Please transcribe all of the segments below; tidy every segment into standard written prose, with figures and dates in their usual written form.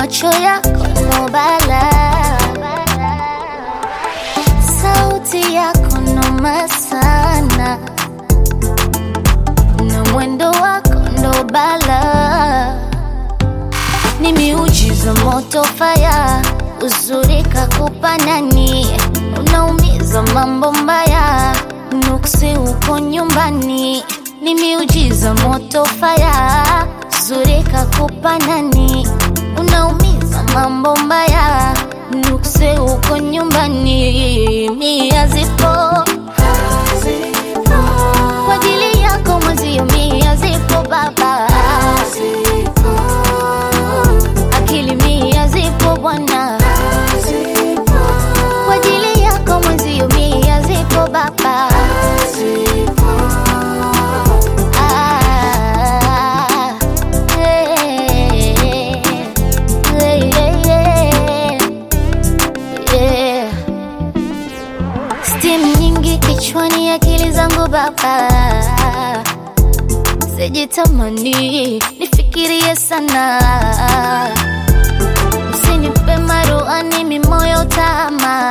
macho yako no balaa, sauti yako noma sana, na mwendo wako ndo balaa. Ni miujiza moto fire, uzuri kakupa nani, unaumiza mambo mbaya, nuksi uko nyumbani. Ni miujiza moto fire, uzuri kakupa nani, unaumiza mambo mbaya, nuksi uko nyumbani. Mia zipo kwa ajili yako mwenzio, mia zipo baba, akili mia zipo bwana, kwa ajili yako mwenzio, mia zipo baba. Steam nyingi kichwani, akili zangu baba, sijitamani nifikirie sana, usinipe maruani mimoyo tama,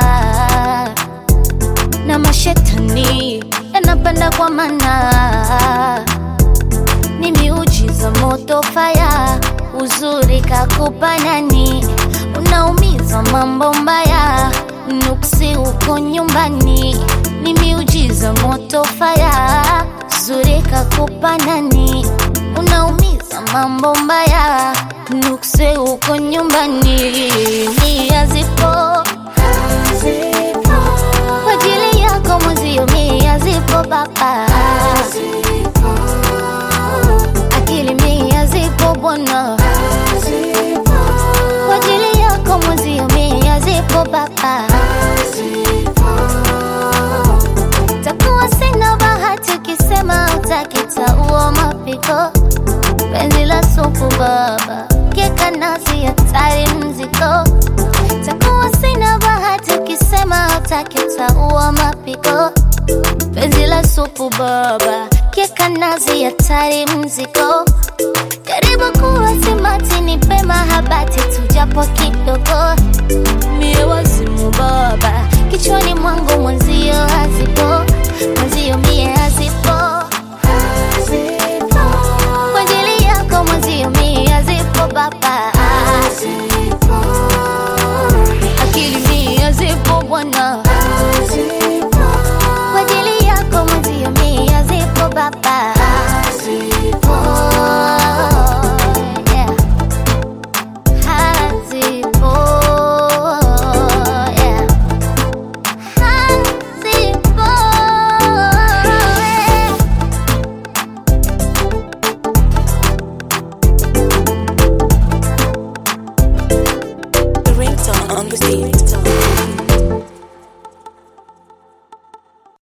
na mashetani yanapanda kwa mana. Ni miujiza moto fire, uzuri kakupa nani, unaumiza mambo mbaya, nuksi uko nyumbani. Ni miujiza moto fire, uzuri kakupa nani, unaumiza mambo mbaya, nuksi uko nyumbani. Mia zipo kwa ajili yako mwenzio, mia zipo baba, akili mia zipo bwana, kwa ajili yako mwenzio, mia zipo baba. Takuwa sina bahati ukisema utakitaua mapiko, penzi la supu baba, keka nasi hatari mziko. Takuwa sina bahati ukisema utakitaua mapiko, penzi la supu baba, keka nazi hatari mziko. Karibu kuwa simati, nipe mahabati tujapo kidogo, mie wazimu baba, kichwani mwangu mwenzio hazipo, mwenzio mie hazipo, kwa ajili yako mwenzio mie hazipo baba, akili mie hazipo bwana,